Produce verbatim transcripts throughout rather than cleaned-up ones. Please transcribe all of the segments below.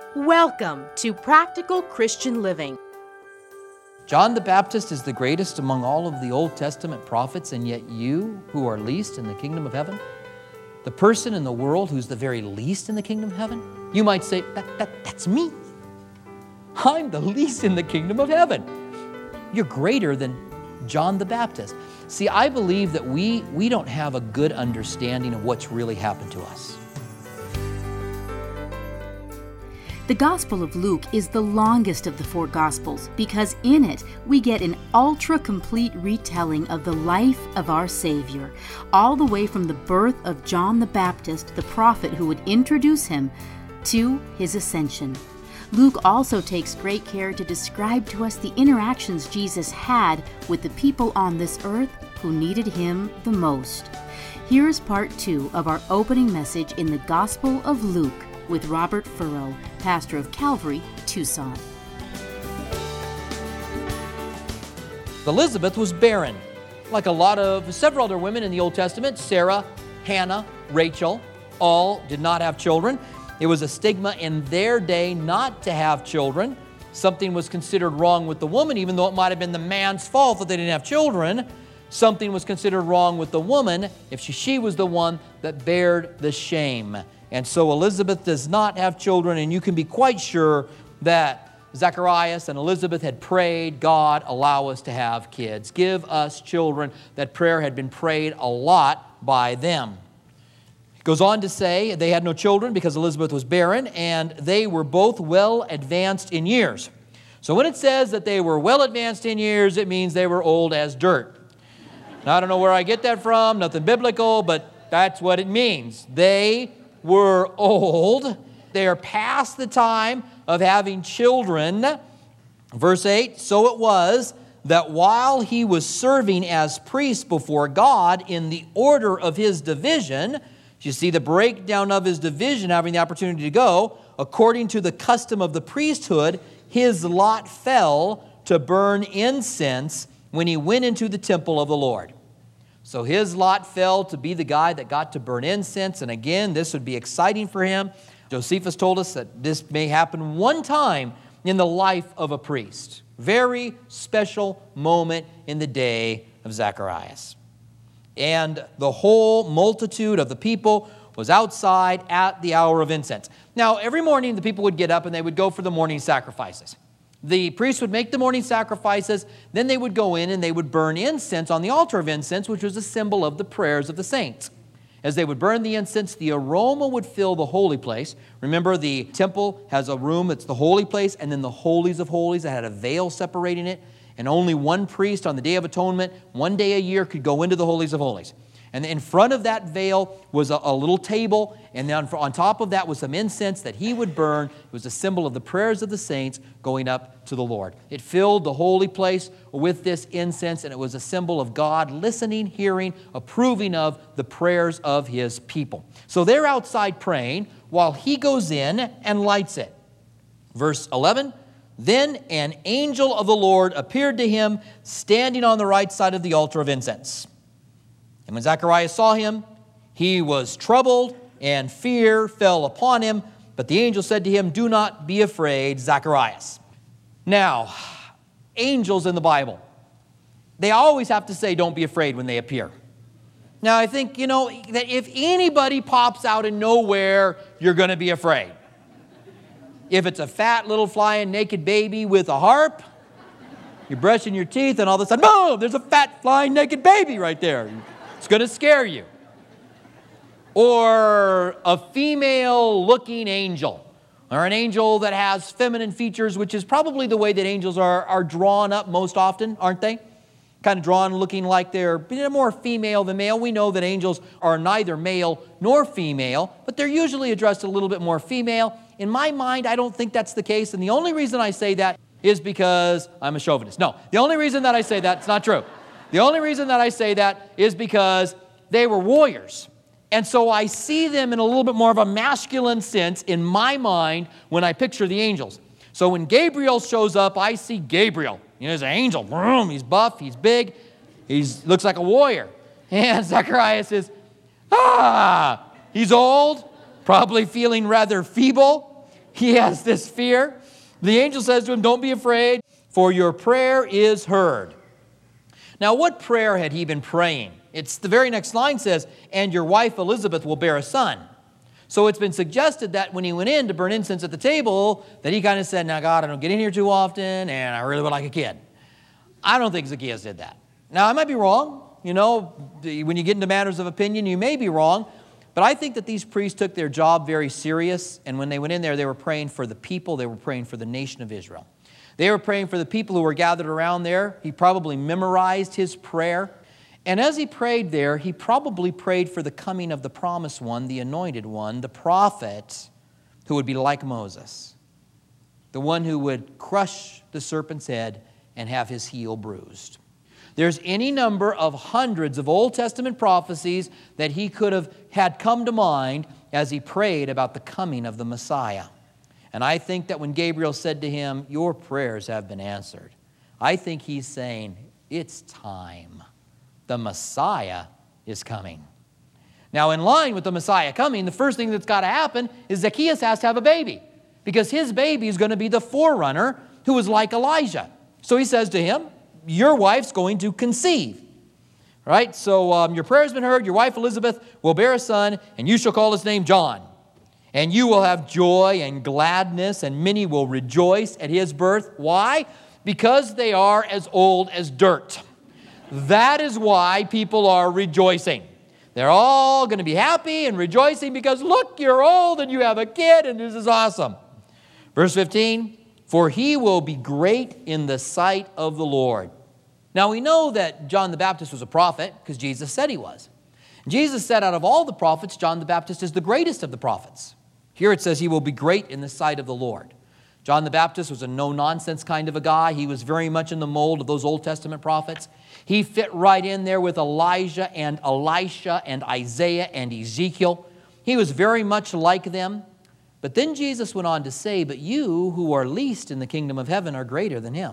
Welcome to Practical Christian Living. John the Baptist is the greatest among all of the Old Testament prophets, and yet you, who are least in the kingdom of heaven, the person in the world who's the very least in the kingdom of heaven, you might say, that, that, that's me. I'm the least in the kingdom of heaven. You're greater than John the Baptist. See, I believe that we, we don't have a good understanding of what's really happened to us. The Gospel of Luke is the longest of the four Gospels because in it we get an ultra-complete retelling of the life of our Savior, all the way from the birth of John the Baptist, the prophet who would introduce him, to his ascension. Luke also takes great care to describe to us the interactions Jesus had with the people on this earth who needed him the most. Here is part two of our opening message in the Gospel of Luke with Robert Furrow, pastor of Calvary, Tucson. Elizabeth was barren, like a lot of several other women in the Old Testament. Sarah, Hannah, Rachel, all did not have children. It was a stigma in their day not to have children. Something was considered wrong with the woman, even though it might have been the man's fault that they didn't have children. Something was considered wrong with the woman if she, she was the one that bared the shame. And so Elizabeth does not have children, and you can be quite sure that Zacharias and Elizabeth had prayed, God, allow us to have kids. Give us children. That prayer had been prayed a lot by them. It goes on to say they had no children because Elizabeth was barren, and they were both well advanced in years. So when it says that they were well advanced in years, it means they were old as dirt. Now, I don't know where I get that from, nothing biblical, but that's what it means. They were old. They are past the time of having children. Verse eight, so it was that while he was serving as priest before God in the order of his division, you see the breakdown of his division having the opportunity to go, according to the custom of the priesthood, his lot fell to burn incense when he went into the temple of the Lord. So his lot fell to be the guy that got to burn incense. And again, this would be exciting for him. Josephus told us that this may happen one time in the life of a priest. Very special moment in the day of Zacharias. And the whole multitude of the people was outside at the hour of incense. Now, every morning the people would get up and they would go for the morning sacrifices. The priest would make the morning sacrifices, then they would go in and they would burn incense on the altar of incense, which was a symbol of the prayers of the saints. As they would burn the incense, the aroma would fill the holy place. Remember, the temple has a room that's the holy place, and then the holies of holies that had a veil separating it, and only one priest on the Day of Atonement, one day a year, could go into the holies of holies. And in front of that veil was a, a little table, and then on top of that was some incense that he would burn. It was a symbol of the prayers of the saints going up to the Lord. It filled the holy place with this incense, and it was a symbol of God listening, hearing, approving of the prayers of his people. So they're outside praying while he goes in and lights it. Verse eleven, then an angel of the Lord appeared to him, standing on the right side of the altar of incense. And when Zacharias saw him, he was troubled, and fear fell upon him. But the angel said to him, do not be afraid, Zacharias. Now, angels in the Bible, they always have to say don't be afraid when they appear. Now, I think, you know, that if anybody pops out of nowhere, you're going to be afraid. If it's a fat little flying naked baby with a harp, you're brushing your teeth and all of a sudden, boom, there's a fat flying naked baby right there. It's going to scare you. Or a female-looking angel, or an angel that has feminine features, which is probably the way that angels are, are drawn up most often, aren't they? Kind of drawn looking like they're more female than male. We know that angels are neither male nor female, but they're usually addressed a little bit more female. In my mind, I don't think that's the case, and the only reason I say that is because I'm a chauvinist. No, the only reason that I say that, it's not true. The only reason that I say that is because they were warriors. And so I see them in a little bit more of a masculine sense in my mind when I picture the angels. So when Gabriel shows up, I see Gabriel. You know, he's an angel. Boom, he's buff, he's big, he looks like a warrior. And Zacharias says, ah, he's old, probably feeling rather feeble. he has this fear. The angel says to him, don't be afraid, for your prayer is heard. Now, what prayer had he been praying? It's the very next line says, and your wife Elizabeth will bear a son. So it's been suggested that when he went in to burn incense at the table, that he kind of said, now God, I don't get in here too often, and I really would like a kid. I don't think Zacchaeus did that. Now, I might be wrong. You know, when you get into matters of opinion, you may be wrong. But I think that these priests took their job very serious, and when they went in there, they were praying for the people. They were praying for the nation of Israel. They were praying for the people who were gathered around there. He probably memorized his prayer. And as he prayed there, he probably prayed for the coming of the promised one, the anointed one, the prophet who would be like Moses, the one who would crush the serpent's head and have his heel bruised. There's any number of hundreds of Old Testament prophecies that he could have had come to mind as he prayed about the coming of the Messiah. And I think that when Gabriel said to him, your prayers have been answered, I think he's saying, it's time. The Messiah is coming. Now, in line with the Messiah coming, the first thing that's got to happen is Zacchaeus has to have a baby, because his baby is going to be the forerunner who is like Elijah. So he says to him, your wife's going to conceive. Right? So um, your prayer has been heard. Your wife Elizabeth will bear a son, and you shall call his name John. And you will have joy and gladness, and many will rejoice at his birth. Why? Because they are as old as dirt. That is why people are rejoicing. They're all going to be happy and rejoicing because, look, you're old and you have a kid, and this is awesome. Verse fifteen, for he will be great in the sight of the Lord. Now, we know that John the Baptist was a prophet because Jesus said he was. Jesus said out of all the prophets, John the Baptist is the greatest of the prophets. Here it says he will be great in the sight of the Lord. John the Baptist was a no-nonsense kind of a guy. He was very much in the mold of those Old Testament prophets. He fit right in there with Elijah and Elisha and Isaiah and Ezekiel. He was very much like them. But then Jesus went on to say, but you who are least in the kingdom of heaven are greater than him.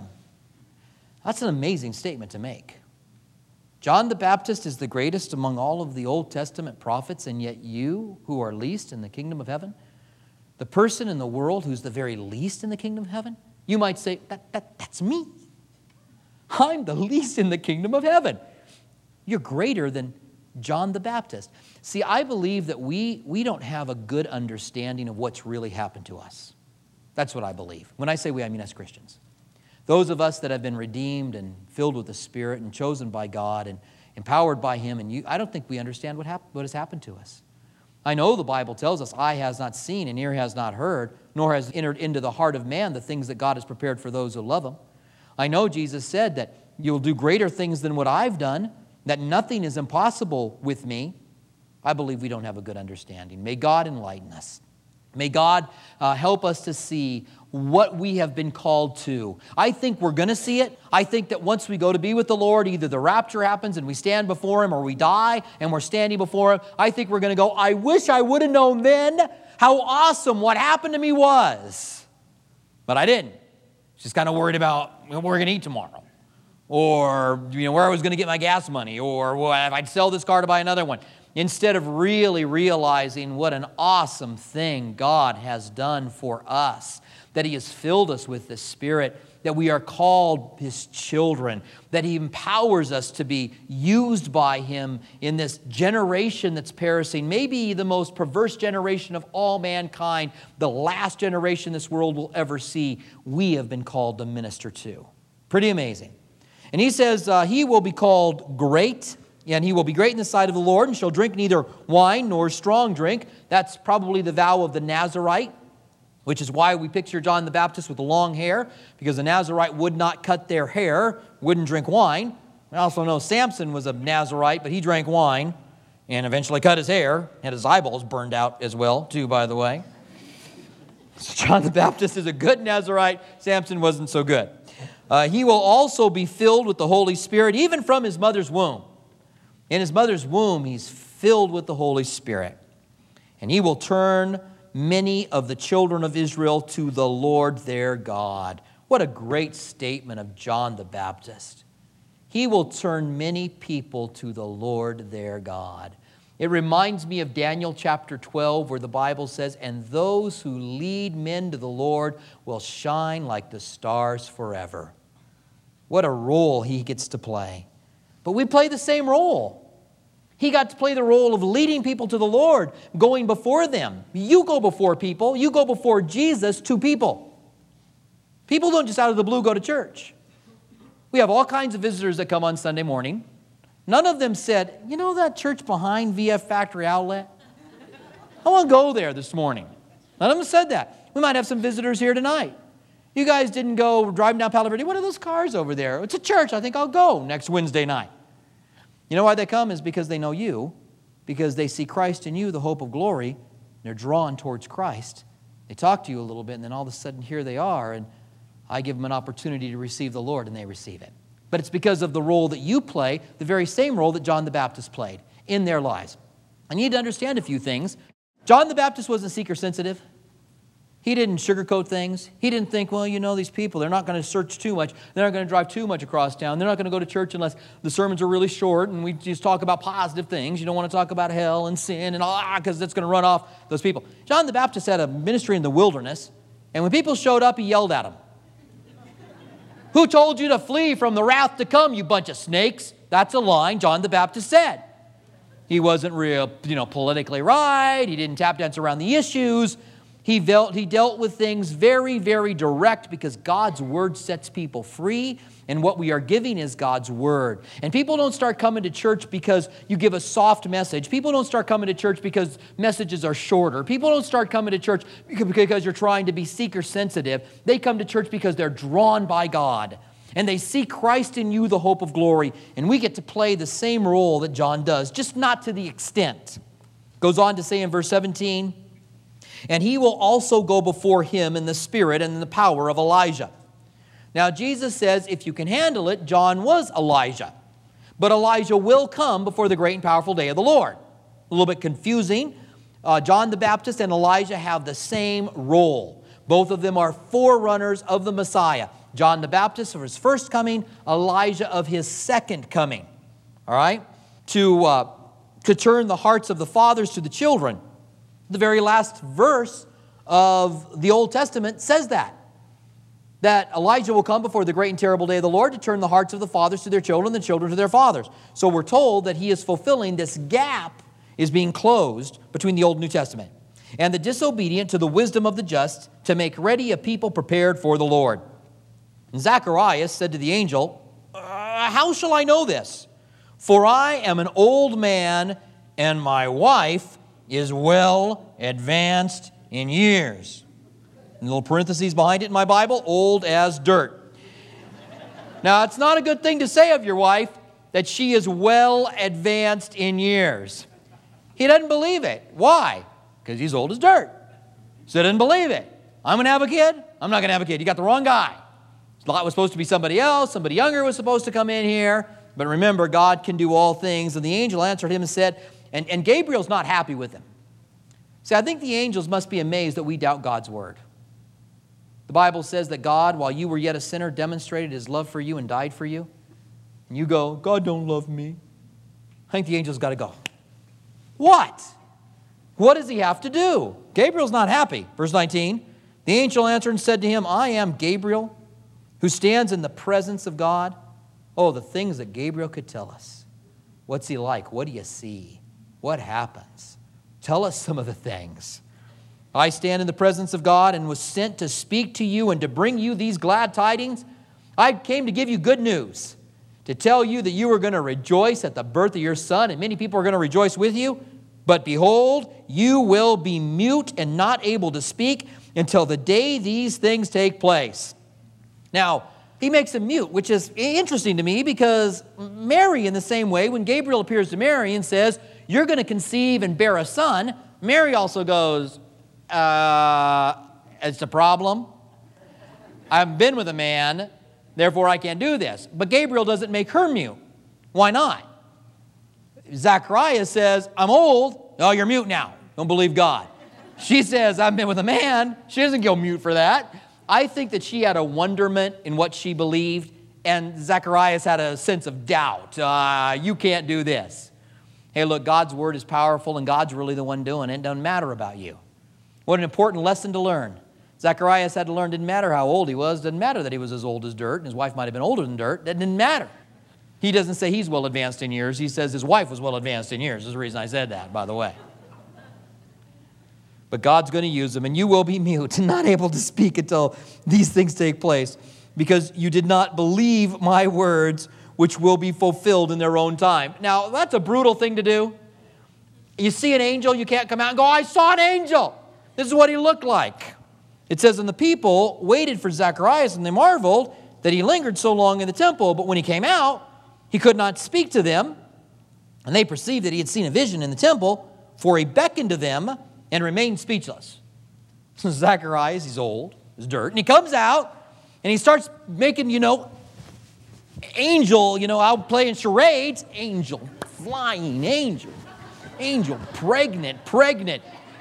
That's an amazing statement to make. John the Baptist is the greatest among all of the Old Testament prophets, and yet you who are least in the kingdom of heaven, the person in the world who's the very least in the kingdom of heaven, you might say, that, that, that's me. I'm the least in the kingdom of heaven. You're greater than John the Baptist. See, I believe that we, we don't have a good understanding of what's really happened to us. That's what I believe. When I say we, I mean us Christians. Those of us that have been redeemed and filled with the Spirit and chosen by God and empowered by Him, and you, I don't think we understand what, hap- what has happened to us. I know the Bible tells us, eye has not seen and ear has not heard, nor has entered into the heart of man the things that God has prepared for those who love Him. I know Jesus said that you'll do greater things than what I've done, that nothing is impossible with me. I believe we don't have a good understanding. May God enlighten us. May God uh, help us to see what we have been called to. I think we're going to see it. I think that once we go to be with the Lord, either the rapture happens and we stand before Him, or we die and we're standing before Him. I think we're going to go, I wish I would have known then how awesome what happened to me was. But I didn't. Just kind of worried about what we're going to eat tomorrow, or you know where I was going to get my gas money, or well, if I'd sell this car to buy another one. Instead of really realizing what an awesome thing God has done for us, that He has filled us with the Spirit, that we are called His children, that He empowers us to be used by Him in this generation that's perishing, maybe the most perverse generation of all mankind, the last generation this world will ever see, we have been called to minister to. Pretty amazing. And He says uh, He will be called great, and He will be great in the sight of the Lord, and shall drink neither wine nor strong drink. That's probably the vow of the Nazarite, which is why we picture John the Baptist with the long hair, because the Nazarite would not cut their hair, wouldn't drink wine. We also know Samson was a Nazarite, but he drank wine and eventually cut his hair, had his eyeballs burned out as well, too, by the way. So John the Baptist is a good Nazarite. Samson wasn't so good. Uh, he will also be filled with the Holy Spirit, even from his mother's womb. In his mother's womb, he's filled with the Holy Spirit. And he will turn many of the children of Israel to the Lord their God. What a great statement of John the Baptist. He will turn many people to the Lord their God. It reminds me of Daniel chapter twelve, where the Bible says, and those who lead men to the Lord will shine like the stars forever. What a role he gets to play. But we play the same role. He got to play the role of leading people to the Lord, going before them. You go before people. You go before Jesus to people. People don't just out of the blue go to church. We have all kinds of visitors that come on Sunday morning. None of them said, you know that church behind V F Factory Outlet? I want to go there this morning. None of them said that. We might have some visitors here tonight. You guys didn't go driving down Palo Verde. What are those cars over there? It's a church. I think I'll go next Wednesday night. You know why they come is because they know you, because they see Christ in you, the hope of glory. And they're drawn towards Christ. They talk to you a little bit, and then all of a sudden here they are, and I give them an opportunity to receive the Lord, and they receive it. But it's because of the role that you play, the very same role that John the Baptist played in their lives. I need to understand a few things. John the Baptist wasn't seeker sensitive. He didn't sugarcoat things. He didn't think, well, you know, these people, they're not going to search too much. They're not going to drive too much across town. They're not going to go to church unless the sermons are really short and we just talk about positive things. You don't want to talk about hell and sin and all, because that's going to run off those people. John the Baptist had a ministry in the wilderness, and when people showed up, he yelled at them. Who told you to flee from the wrath to come, you bunch of snakes? That's a line John the Baptist said. He wasn't real, you know, politically right. He didn't tap dance around the issues. He dealt, he dealt with things very, very direct because God's word sets people free, and what we are giving is God's word. And people don't start coming to church because you give a soft message. People don't start coming to church because messages are shorter. People don't start coming to church because you're trying to be seeker sensitive. They come to church because they're drawn by God, and they see Christ in you, the hope of glory. And we get to play the same role that John does, just not to the extent. Goes on to say in verse seventeen, and he will also go before him in the spirit and in the power of Elijah. Now, Jesus says, if you can handle it, John was Elijah. But Elijah will come before the great and powerful day of the Lord. A little bit confusing. Uh, John the Baptist and Elijah have the same role. Both of them are forerunners of the Messiah. John the Baptist of his first coming, Elijah of his second coming. All right? To, uh, to turn the hearts of the fathers to the children. The very last verse of the Old Testament says that. That Elijah will come before the great and terrible day of the Lord to turn the hearts of the fathers to their children, the children to their fathers. So we're told that he is fulfilling this gap is being closed between the Old and New Testament. And the disobedient to the wisdom of the just to make ready a people prepared for the Lord. And Zacharias said to the angel, uh, how shall I know this? For I am an old man and my wife is well advanced in years. And little parentheses behind it in my Bible, old as dirt. Now, it's not a good thing to say of your wife that she is well advanced in years. He doesn't believe it. Why? Because he's old as dirt. So he doesn't believe it. I'm going to have a kid? I'm not going to have a kid. You got the wrong guy. Lot was supposed to be somebody else. Somebody younger was supposed to come in here. But remember, God can do all things. And the angel answered him and said, and, and Gabriel's not happy with him. See, I think the angels must be amazed that we doubt God's word. The Bible says that God, while you were yet a sinner, demonstrated his love for you and died for you. And you go, God don't love me. I think the angel's got to go, what? What does he have to do? Gabriel's not happy. Verse nineteen, the angel answered and said to him, I am Gabriel, who stands in the presence of God. Oh, the things that Gabriel could tell us. What's he like? What do you see? What happens? Tell us some of the things. I stand in the presence of God and was sent to speak to you and to bring you these glad tidings. I came to give you good news, to tell you that you are going to rejoice at the birth of your son, and many people are going to rejoice with you. But behold, you will be mute and not able to speak until the day these things take place. Now, he makes him mute, which is interesting to me because Mary, in the same way, when Gabriel appears to Mary and says, you're going to conceive and bear a son, Mary also goes, uh, it's a problem. I've been with a man, therefore I can't do this. But Gabriel doesn't make her mute. Why not? Zacharias says, I'm old. Oh, you're mute now. Don't believe God. She says, I've been with a man. She doesn't go mute for that. I think that she had a wonderment in what she believed, and Zacharias had a sense of doubt. Uh, you can't do this. Hey, look, God's word is powerful and God's really the one doing it. It doesn't matter about you. What an important lesson to learn. Zacharias had to learn, didn't matter how old he was, didn't matter that he was as old as dirt, and his wife might have been older than dirt, that didn't matter. He doesn't say he's well advanced in years, he says his wife was well advanced in years. That's the reason I said that, by the way. But God's going to use him, and you will be mute and not able to speak until these things take place, because you did not believe my words, which will be fulfilled in their own time. Now, that's a brutal thing to do. You see an angel, you can't come out and go, I saw an angel. This is what he looked like. It says, and the people waited for Zacharias, and they marveled that he lingered so long in the temple. But when he came out, he could not speak to them. And they perceived that he had seen a vision in the temple, for he beckoned to them and remained speechless. So Zacharias, he's old, he's dirt, and he comes out, and he starts making, you know, angel, you know, out playing charades. Angel, flying angel, angel, pregnant, pregnant.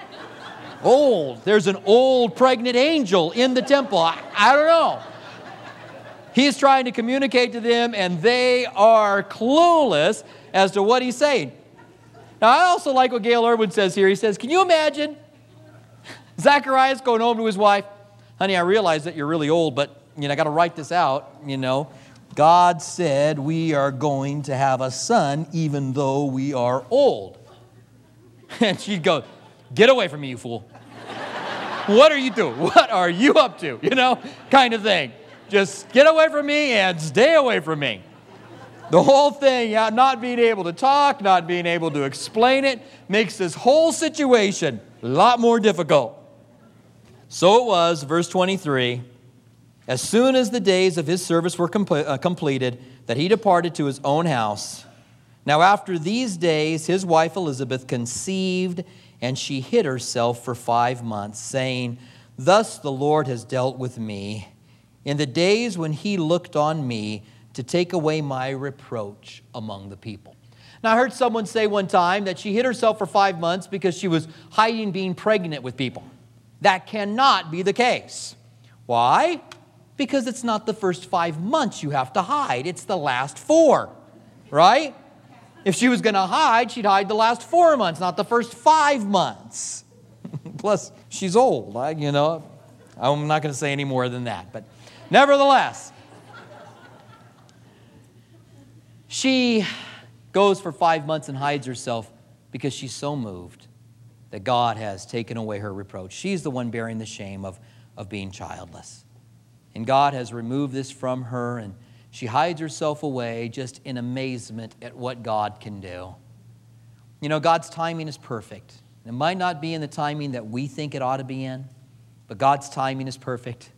Old. There's an old pregnant angel in the temple. I, I don't know. He's trying to communicate to them, and they are clueless as to what he's saying. Now, I also like what Gail Irwin says here. He says, can you imagine Zacharias going home to his wife? Honey, I realize that you're really old, but, you know, I got to write this out, you know. God said we are going to have a son even though we are old. And she'd go, get away from me, you fool. What are you doing? What are you up to? You know, kind of thing. Just get away from me and stay away from me. The whole thing, yeah, not being able to talk, not being able to explain it, makes this whole situation a lot more difficult. So it was, verse twenty-three, as soon as the days of his service were com- uh, completed, that he departed to his own house. Now after these days, his wife Elizabeth conceived, and she hid herself for five months, saying, thus the Lord has dealt with me in the days when he looked on me to take away my reproach among the people. Now, I heard someone say one time that she hid herself for five months because she was hiding being pregnant with people. That cannot be the case. Why? Because it's not the first five months you have to hide. It's the last four, right? If she was going to hide, she'd hide the last four months, not the first five months. Plus, she's old. I, you know, I'm not going to say any more than that. But nevertheless, she goes for five months and hides herself because she's so moved that God has taken away her reproach. She's the one bearing the shame of, of being childless. And God has removed this from her, and she hides herself away just in amazement at what God can do. You know, God's timing is perfect. It might not be in the timing that we think it ought to be in, but God's timing is perfect.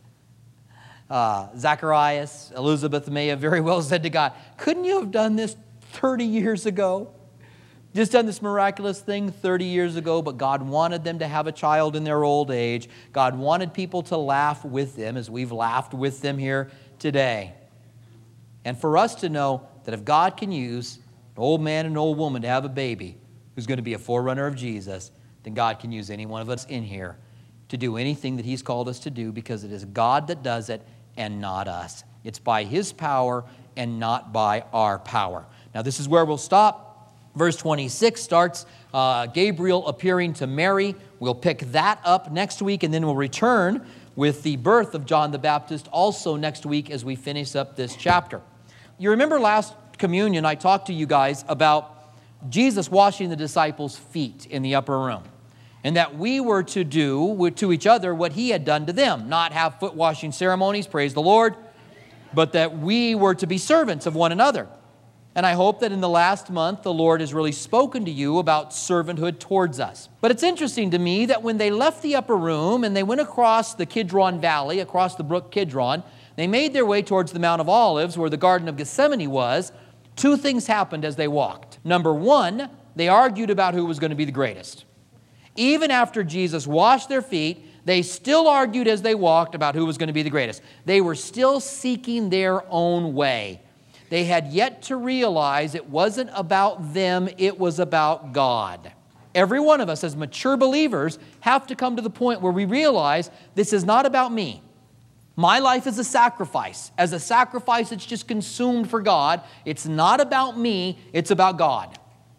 Uh, Zacharias, Elizabeth may have very well said to God, couldn't you have done this thirty years ago? Just done this miraculous thing thirty years ago, but God wanted them to have a child in their old age. God wanted people to laugh with them as we've laughed with them here today. And for us to know that if God can use an old man and an old woman to have a baby who's going to be a forerunner of Jesus, then God can use any one of us in here to do anything that he's called us to do, because it is God that does it and not us. It's by his power and not by our power. Now, this is where we'll stop. Verse twenty-six starts uh, Gabriel appearing to Mary. We'll pick that up next week, and then we'll return with the birth of John the Baptist also next week as we finish up this chapter. You remember last communion, I talked to you guys about Jesus washing the disciples' feet in the upper room, and that we were to do to each other what he had done to them, not have foot washing ceremonies, praise the Lord, but that we were to be servants of one another. And I hope that in the last month, the Lord has really spoken to you about servanthood towards us. But it's interesting to me that when they left the upper room and they went across the Kidron Valley, across the brook Kidron, they made their way towards the Mount of Olives where the Garden of Gethsemane was. Two things happened as they walked. Number one, they argued about who was going to be the greatest. Even after Jesus washed their feet, they still argued as they walked about who was going to be the greatest. They were still seeking their own way. They had yet to realize it wasn't about them, it was about God. Every one of us as mature believers have to come to the point where we realize this is not about me. My life is a sacrifice. As a sacrifice, it's just consumed for God. It's not about me, it's about God.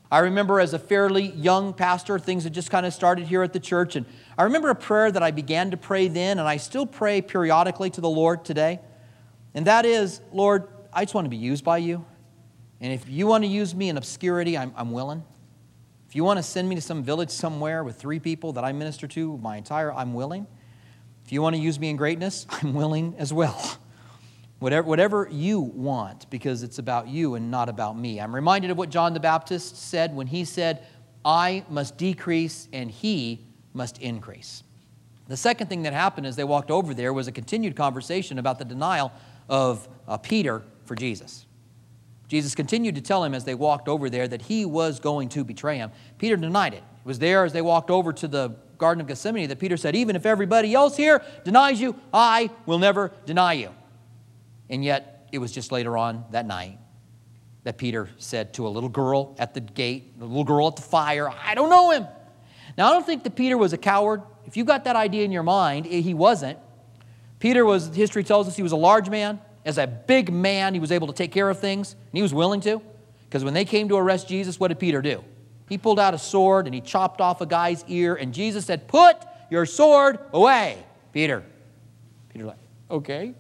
I remember as a fairly young pastor, things had just kind of started here at the church, and I remember a prayer that I began to pray then, and I still pray periodically to the Lord today, and that is, Lord, I just want to be used by you, and if you want to use me in obscurity, I'm, I'm willing. If you want to send me to some village somewhere with three people that I minister to my entire, I'm willing. If you want to use me in greatness, I'm willing as well. Whatever, whatever you want, because it's about you and not about me. I'm reminded of what John the Baptist said when he said, I must decrease and he must increase. The second thing that happened as they walked over there was a continued conversation about the denial of uh, Peter for Jesus. Jesus continued to tell him as they walked over there that he was going to betray him. Peter denied it. It was there as they walked over to the Garden of Gethsemane that Peter said, even if everybody else here denies you, I will never deny you. And yet, it was just later on that night that Peter said to a little girl at the gate, a little girl at the fire, I don't know him. Now, I don't think that Peter was a coward. If you got that idea in your mind, he wasn't. Peter was, history tells us, he was a large man. As a big man, he was able to take care of things, and he was willing to. Because when they came to arrest Jesus, what did Peter do? He pulled out a sword, and he chopped off a guy's ear, and Jesus said, put your sword away, Peter. Peter's like, okay.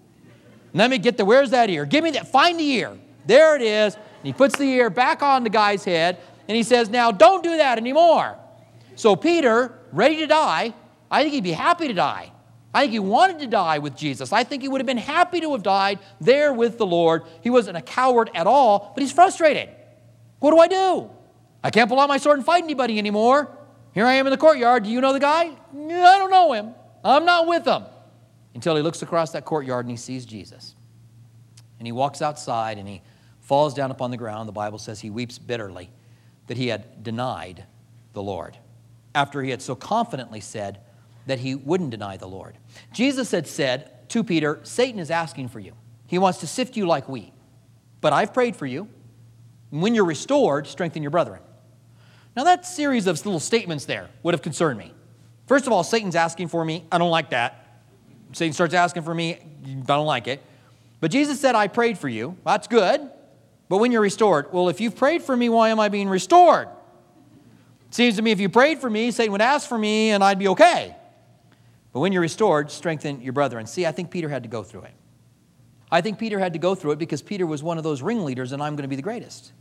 Let me get the, where's that ear? Give me that, find the ear. There it is. And he puts the ear back on the guy's head, and he says, now don't do that anymore. So Peter, ready to die, I think he'd be happy to die. I think he wanted to die with Jesus. I think he would have been happy to have died there with the Lord. He wasn't a coward at all, but he's frustrated. What do I do? I can't pull out my sword and fight anybody anymore. Here I am in the courtyard. Do you know the guy? I don't know him. I'm not with him. Until he looks across that courtyard and he sees Jesus. And he walks outside and he falls down upon the ground. The Bible says he weeps bitterly that he had denied the Lord after he had so confidently said that he wouldn't deny the Lord. Jesus had said to Peter, Satan is asking for you. He wants to sift you like wheat. But I've prayed for you. And when you're restored, strengthen your brethren. Now that series of little statements there would have concerned me. First of all, Satan's asking for me. I don't like that. Satan starts asking for me. I don't like it. But Jesus said, I prayed for you. That's good. But when you're restored, well, if you've prayed for me, why am I being restored? It seems to me if you prayed for me, Satan would ask for me and I'd be okay. But when you're restored, strengthen your brethren. See, I think Peter had to go through it. I think Peter had to go through it because Peter was one of those ringleaders and I'm going to be the greatest.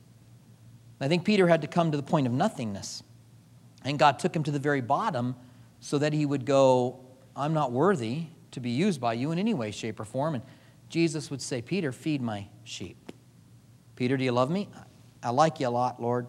I think Peter had to come to the point of nothingness. And God took him to the very bottom so that he would go, I'm not worthy to be used by you in any way, shape, or form. And Jesus would say, Peter, feed my sheep. Peter, do you love me? I like you a lot, Lord.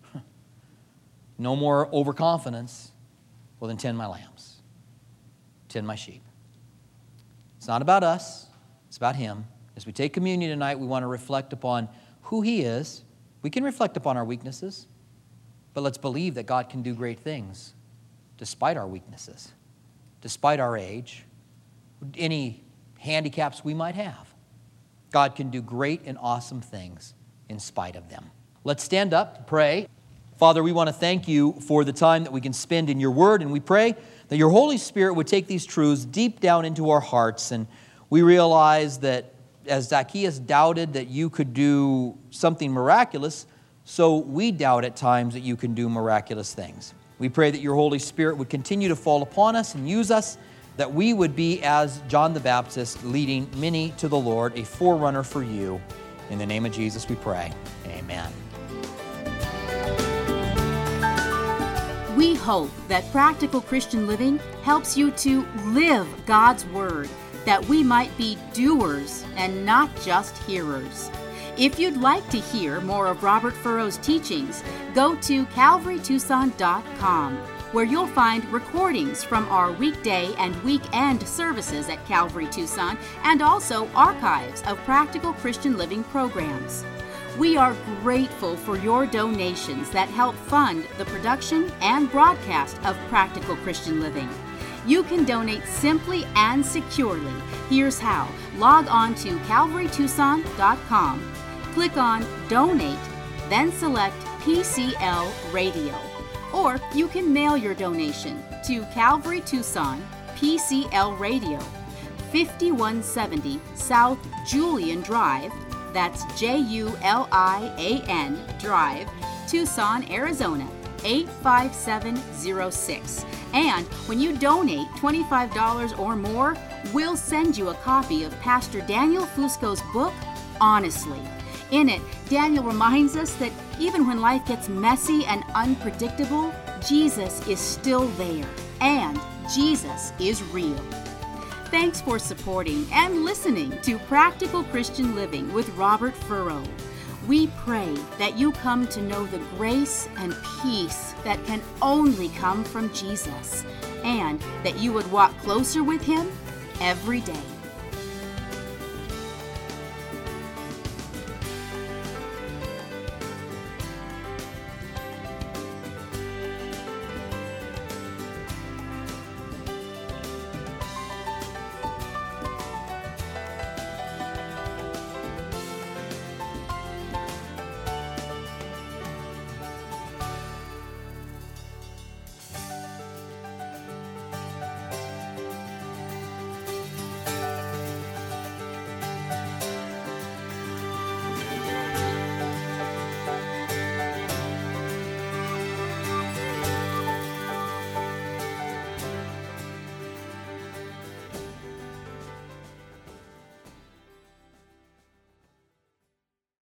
No more overconfidence. Well, then tend my lambs. Tend my sheep. It's not about us. It's about him. As we take communion tonight, we want to reflect upon who he is. We can reflect upon our weaknesses, but let's believe that God can do great things despite our weaknesses, despite our age, any handicaps we might have. God can do great and awesome things in spite of them. Let's stand up, pray. Father, we want to thank you for the time that we can spend in your word, and we pray that your Holy Spirit would take these truths deep down into our hearts. And we realize that as Zacchaeus doubted that you could do something miraculous, so we doubt at times that you can do miraculous things. We pray that your Holy Spirit would continue to fall upon us and use us, that we would be, as John the Baptist, leading many to the Lord, a forerunner for you. In the name of Jesus we pray. Amen. We hope that Practical Christian Living helps you to live God's Word, that we might be doers and not just hearers. If you'd like to hear more of Robert Furrow's teachings, go to calvary tucson dot com, where you'll find recordings from our weekday and weekend services at Calvary Tucson, and also archives of Practical Christian Living programs. We are grateful for your donations that help fund the production and broadcast of Practical Christian Living. You can donate simply and securely. Here's how. Log on to calvary tucson dot com. Click on Donate, then select P C L Radio. Or you can mail your donation to Calvary Tucson, P C L Radio, fifty-one seventy South Julian Drive, that's J U L I A N Drive, Tucson, Arizona, eight five seven zero six. And when you donate twenty-five dollars or more, we'll send you a copy of Pastor Daniel Fusco's book, Honestly. In it, Daniel reminds us that even when life gets messy and unpredictable, Jesus is still there, and Jesus is real. Thanks for supporting and listening to Practical Christian Living with Robert Furrow. We pray that you come to know the grace and peace that can only come from Jesus, and that you would walk closer with Him every day.